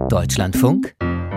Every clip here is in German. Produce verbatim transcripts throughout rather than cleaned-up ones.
Deutschlandfunk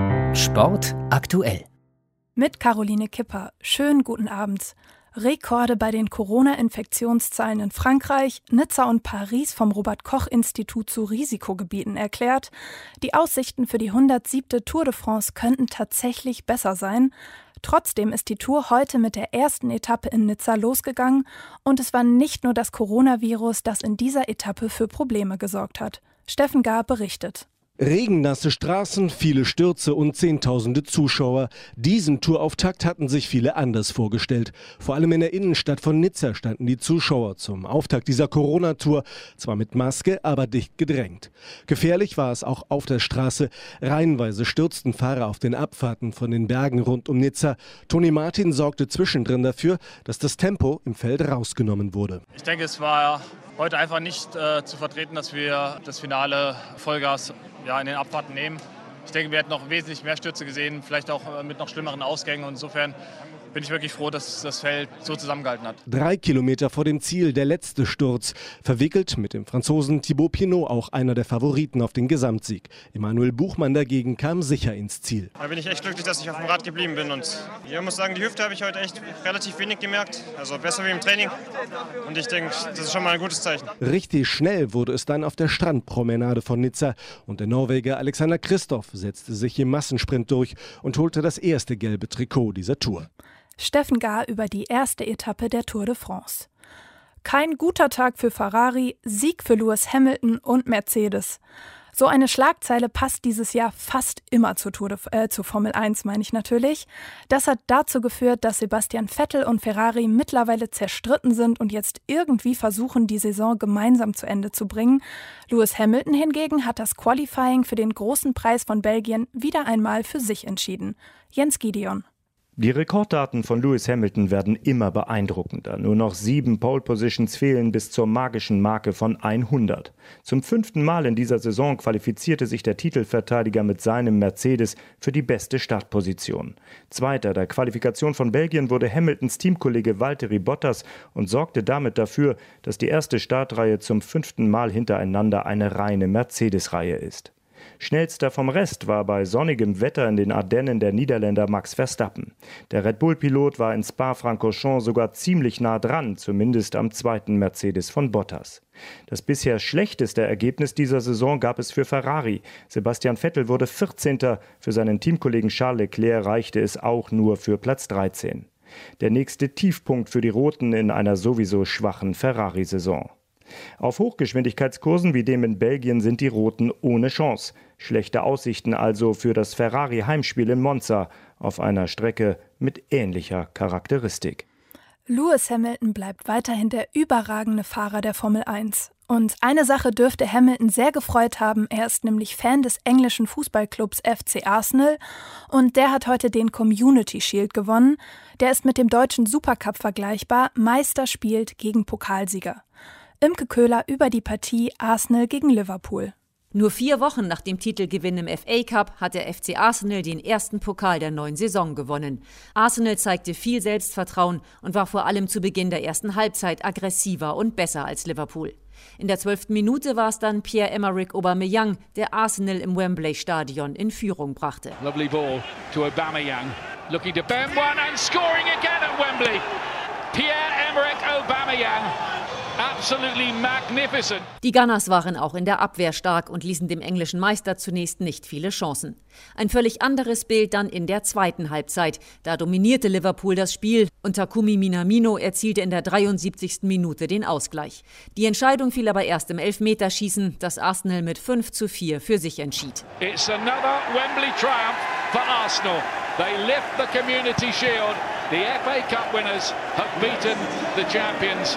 Sport aktuell. Mit Caroline Kipper. Schönen guten Abend. Rekorde bei den Corona-Infektionszahlen in Frankreich, Nizza und Paris vom Robert-Koch-Institut zu Risikogebieten erklärt. Die Aussichten für die hundertsiebte Tour de France könnten tatsächlich besser sein. Trotzdem ist die Tour heute mit der ersten Etappe in Nizza losgegangen und es war nicht nur das Coronavirus, das in dieser Etappe für Probleme gesorgt hat. Steffen Gahr berichtet. Regennasse Straßen, viele Stürze und zehntausende Zuschauer. Diesen Tourauftakt hatten sich viele anders vorgestellt. Vor allem in der Innenstadt von Nizza standen die Zuschauer zum Auftakt dieser Corona-Tour. Zwar mit Maske, aber dicht gedrängt. Gefährlich war es auch auf der Straße. Reihenweise stürzten Fahrer auf den Abfahrten von den Bergen rund um Nizza. Toni Martin sorgte zwischendrin dafür, dass das Tempo im Feld rausgenommen wurde. Ich denke, es war heute einfach nicht äh, zu vertreten, dass wir das Finale Vollgas ja, in den Abfahrten nehmen. Ich denke, wir hätten noch wesentlich mehr Stürze gesehen, vielleicht auch mit noch schlimmeren Ausgängen. Und insofern bin ich wirklich froh, dass das Feld so zusammengehalten hat. Drei Kilometer vor dem Ziel der letzte Sturz. Verwickelt mit dem Franzosen Thibaut Pinot, auch einer der Favoriten auf den Gesamtsieg. Emanuel Buchmann dagegen kam sicher ins Ziel. Da bin ich echt glücklich, dass ich auf dem Rad geblieben bin. Und ich muss sagen, die Hüfte habe ich heute echt relativ wenig gemerkt. Also besser wie im Training. Und ich denke, das ist schon mal ein gutes Zeichen. Richtig schnell wurde es dann auf der Strandpromenade von Nizza. Und der Norweger Alexander Kristoff setzte sich im Massensprint durch und holte das erste gelbe Trikot dieser Tour. Steffen Gahr über die erste Etappe der Tour de France. Kein guter Tag für Ferrari, Sieg für Lewis Hamilton und Mercedes. So eine Schlagzeile passt dieses Jahr fast immer zur, Tour de, äh, zur Formel eins, meine ich natürlich. Das hat dazu geführt, dass Sebastian Vettel und Ferrari mittlerweile zerstritten sind und jetzt irgendwie versuchen, die Saison gemeinsam zu Ende zu bringen. Lewis Hamilton hingegen hat das Qualifying für den großen Preis von Belgien wieder einmal für sich entschieden. Jens Gideon. Die Rekorddaten von Lewis Hamilton werden immer beeindruckender. Nur noch sieben Pole Positions fehlen bis zur magischen Marke von hundert. Zum fünften Mal in dieser Saison qualifizierte sich der Titelverteidiger mit seinem Mercedes für die beste Startposition. Zweiter der Qualifikation von Belgien wurde Hamiltons Teamkollege Valtteri Bottas und sorgte damit dafür, dass die erste Startreihe zum fünften Mal hintereinander eine reine Mercedes-Reihe ist. Schnellster vom Rest war bei sonnigem Wetter in den Ardennen der Niederländer Max Verstappen. Der Red Bull-Pilot war in Spa-Francorchamps sogar ziemlich nah dran, zumindest am zweiten Mercedes von Bottas. Das bisher schlechteste Ergebnis dieser Saison gab es für Ferrari. Sebastian Vettel wurde vierzehnter, für seinen Teamkollegen Charles Leclerc reichte es auch nur für Platz dreizehn. Der nächste Tiefpunkt für die Roten in einer sowieso schwachen Ferrari-Saison. Auf Hochgeschwindigkeitskursen wie dem in Belgien sind die Roten ohne Chance. Schlechte Aussichten also für das Ferrari-Heimspiel in Monza auf einer Strecke mit ähnlicher Charakteristik. Lewis Hamilton bleibt weiterhin der überragende Fahrer der Formel eins. Und eine Sache dürfte Hamilton sehr gefreut haben, er ist nämlich Fan des englischen Fußballclubs F C Arsenal und der hat heute den Community Shield gewonnen. Der ist mit dem deutschen Supercup vergleichbar, Meister spielt gegen Pokalsieger. Imke Köhler über die Partie Arsenal gegen Liverpool. Nur vier Wochen nach dem Titelgewinn im F A Cup hat der F C Arsenal den ersten Pokal der neuen Saison gewonnen. Arsenal zeigte viel Selbstvertrauen und war vor allem zu Beginn der ersten Halbzeit aggressiver und besser als Liverpool. In der zwölften Minute war es dann Pierre-Emerick Aubameyang, der Arsenal im Wembley-Stadion in Führung brachte. Lovely ball to Aubameyang, looking to bend one and scoring again at Wembley. Pierre-Emerick Aubameyang. Absolutely magnificent. Die Gunners waren auch in der Abwehr stark und ließen dem englischen Meister zunächst nicht viele Chancen. Ein völlig anderes Bild dann in der zweiten Halbzeit. Da dominierte Liverpool das Spiel und Takumi Minamino erzielte in der dreiundsiebzigsten Minute den Ausgleich. Die Entscheidung fiel aber erst im Elfmeterschießen, das Arsenal mit fünf zu vier für sich entschied. It's another Wembley triumph for Arsenal. They lift the Community Shield. The F A Cup winners have beaten the champions.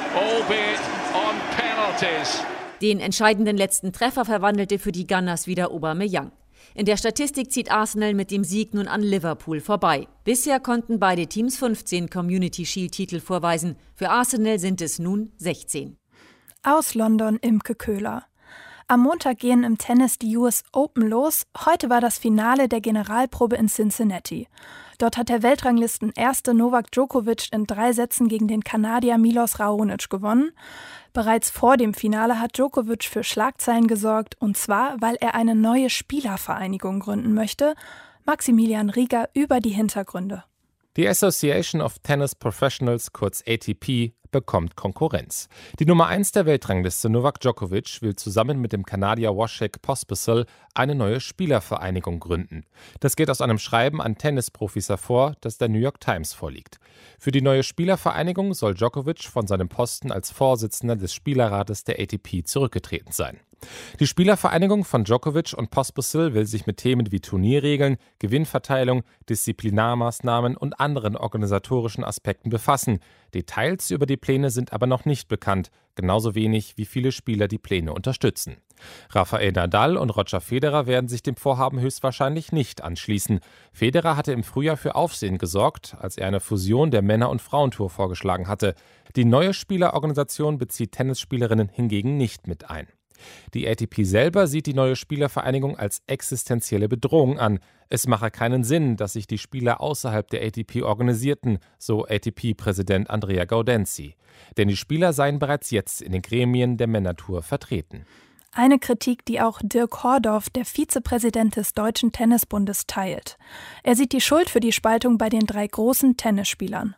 Albeit on penalties. Den entscheidenden letzten Treffer verwandelte für die Gunners wieder Aubameyang. In der Statistik zieht Arsenal mit dem Sieg nun an Liverpool vorbei. Bisher konnten beide Teams fünfzehn Community Shield-Titel vorweisen. Für Arsenal sind es nun sechzehn. Aus London Imke Köhler. Am Montag gehen im Tennis die U S Open los. Heute war das Finale der Generalprobe in Cincinnati. Dort hat der Weltranglisten-Erste Novak Djokovic in drei Sätzen gegen den Kanadier Milos Raonic gewonnen. Bereits vor dem Finale hat Djokovic für Schlagzeilen gesorgt, und zwar, weil er eine neue Spielervereinigung gründen möchte. Maximilian Rieger über die Hintergründe. Die Association of Tennis Professionals, kurz A T P, bekommt Konkurrenz. Die Nummer eins der Weltrangliste Novak Djokovic will zusammen mit dem Kanadier Wasek Pospisil eine neue Spielervereinigung gründen. Das geht aus einem Schreiben an Tennisprofis hervor, das der New York Times vorliegt. Für die neue Spielervereinigung soll Djokovic von seinem Posten als Vorsitzender des Spielerrates der A T P zurückgetreten sein. Die Spielervereinigung von Djokovic und Pospisil will sich mit Themen wie Turnierregeln, Gewinnverteilung, Disziplinarmaßnahmen und anderen organisatorischen Aspekten befassen. Details über die Pläne sind aber noch nicht bekannt, genauso wenig wie viele Spieler die Pläne unterstützen. Rafael Nadal und Roger Federer werden sich dem Vorhaben höchstwahrscheinlich nicht anschließen. Federer hatte im Frühjahr für Aufsehen gesorgt, als er eine Fusion der Männer- und Frauentour vorgeschlagen hatte. Die neue Spielerorganisation bezieht Tennisspielerinnen hingegen nicht mit ein. Die A T P selber sieht die neue Spielervereinigung als existenzielle Bedrohung an. Es mache keinen Sinn, dass sich die Spieler außerhalb der A T P organisierten, so A T P-Präsident Andrea Gaudenzi. Denn die Spieler seien bereits jetzt in den Gremien der Männertour vertreten. Eine Kritik, die auch Dirk Hordorf, der Vizepräsident des Deutschen Tennisbundes, teilt. Er sieht die Schuld für die Spaltung bei den drei großen Tennisspielern.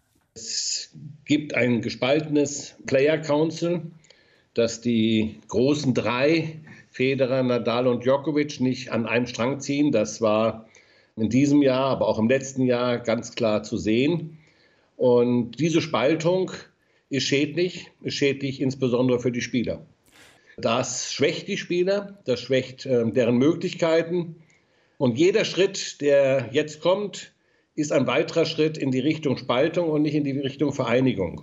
Es gibt ein gespaltenes Player Council, dass die großen drei, Federer, Nadal und Djokovic, nicht an einem Strang ziehen. Das war in diesem Jahr, aber auch im letzten Jahr ganz klar zu sehen. Und diese Spaltung ist schädlich, ist schädlich insbesondere für die Spieler. Das schwächt die Spieler, das schwächt äh, deren Möglichkeiten. Und jeder Schritt, der jetzt kommt, ist ein weiterer Schritt in die Richtung Spaltung und nicht in die Richtung Vereinigung.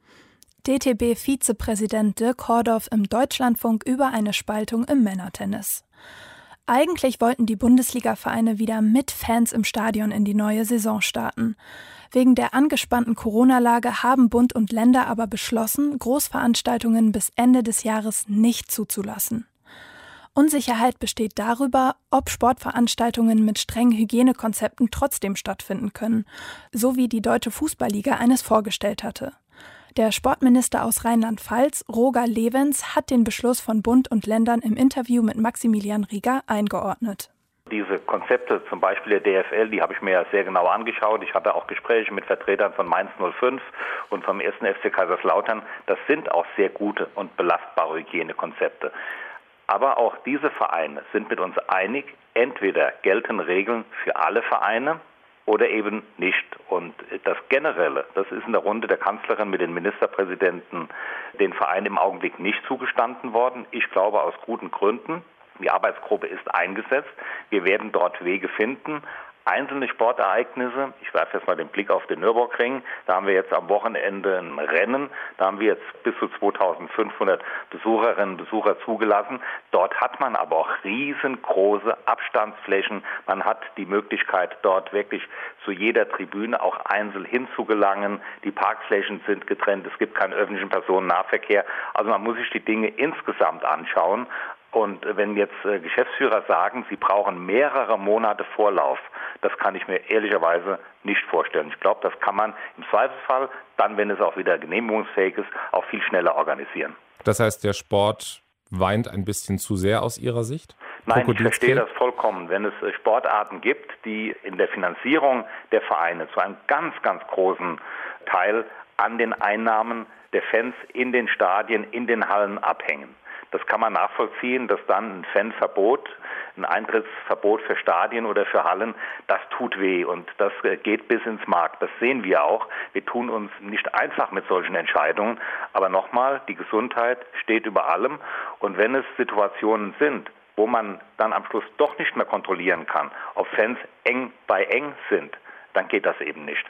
D T B-Vizepräsident Dirk Hordorf im Deutschlandfunk über eine Spaltung im Männertennis. Eigentlich wollten die Bundesliga-Vereine wieder mit Fans im Stadion in die neue Saison starten. Wegen der angespannten Corona-Lage haben Bund und Länder aber beschlossen, Großveranstaltungen bis Ende des Jahres nicht zuzulassen. Unsicherheit besteht darüber, ob Sportveranstaltungen mit strengen Hygienekonzepten trotzdem stattfinden können, so wie die Deutsche Fußballliga eines vorgestellt hatte. Der Sportminister aus Rheinland-Pfalz, Roger Lewens, hat den Beschluss von Bund und Ländern im Interview mit Maximilian Rieger eingeordnet. Diese Konzepte, zum Beispiel der D F L, die habe ich mir sehr genau angeschaut. Ich hatte auch Gespräche mit Vertretern von Mainz null fünf und vom ersten F C Kaiserslautern. Das sind auch sehr gute und belastbare Hygienekonzepte. Aber auch diese Vereine sind mit uns einig, entweder gelten Regeln für alle Vereine oder eben nicht. Und das Generelle, das ist in der Runde der Kanzlerin mit den Ministerpräsidenten den Vereinen im Augenblick nicht zugestanden worden. Ich glaube aus guten Gründen. Die Arbeitsgruppe ist eingesetzt. Wir werden dort Wege finden. Einzelne Sportereignisse, ich werfe jetzt mal den Blick auf den Nürburgring, da haben wir jetzt am Wochenende ein Rennen, da haben wir jetzt bis zu zweitausendfünfhundert Besucherinnen und Besucher zugelassen. Dort hat man aber auch riesengroße Abstandsflächen, man hat die Möglichkeit, dort wirklich zu jeder Tribüne auch einzeln hinzugelangen, die Parkflächen sind getrennt, es gibt keinen öffentlichen Personennahverkehr, also man muss sich die Dinge insgesamt anschauen. Und wenn jetzt äh, Geschäftsführer sagen, sie brauchen mehrere Monate Vorlauf, das kann ich mir ehrlicherweise nicht vorstellen. Ich glaube, das kann man im Zweifelsfall, dann, wenn es auch wieder genehmigungsfähig ist, auch viel schneller organisieren. Das heißt, der Sport weint ein bisschen zu sehr aus Ihrer Sicht? Nein, ich verstehe das vollkommen. Wenn es Sportarten gibt, die in der Finanzierung der Vereine zu einem ganz, ganz großen Teil an den Einnahmen der Fans in den Stadien, in den Hallen abhängen. Das kann man nachvollziehen, dass dann ein Fanverbot, ein Eintrittsverbot für Stadien oder für Hallen, das tut weh und das geht bis ins Mark. Das sehen wir auch. Wir tun uns nicht einfach mit solchen Entscheidungen. Aber nochmal, die Gesundheit steht über allem. Und wenn es Situationen sind, wo man dann am Schluss doch nicht mehr kontrollieren kann, ob Fans eng bei eng sind, dann geht das eben nicht.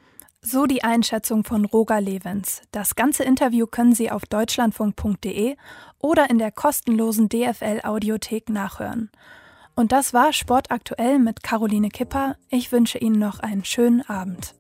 So die Einschätzung von Roger Lewens. Das ganze Interview können Sie auf deutschlandfunk punkt de oder in der kostenlosen D F L-Audiothek nachhören. Und das war Sport aktuell mit Caroline Kipper. Ich wünsche Ihnen noch einen schönen Abend.